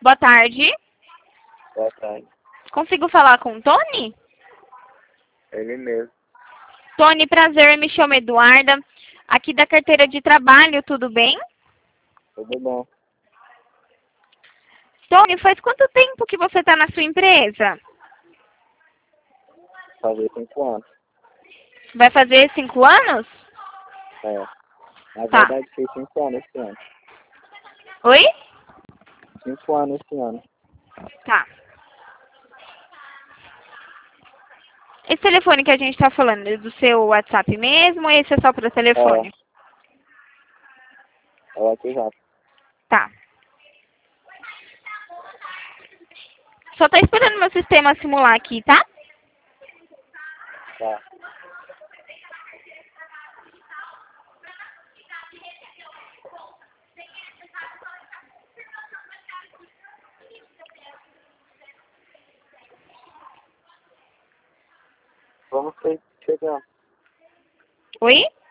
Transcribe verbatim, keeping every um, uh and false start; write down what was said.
Boa tarde. Boa tarde. Consigo falar com o Tony? Ele mesmo. Tony, prazer, me chamo Eduarda. Aqui da carteira de trabalho, tudo bem? Tudo bom. Tony, faz quanto tempo que você está na sua empresa? Fazer cinco anos. Vai fazer cinco anos? É. Na Tá. verdade, fez cinco anos esse ano. Oi? Cinco anos esse ano. Tá. Esse telefone que a gente está falando é do seu WhatsApp mesmo ou esse é só para telefone? É o WhatsApp. Tá. Só tá esperando meu sistema simular aqui, tá? Tá. Vamos chegar. Oi?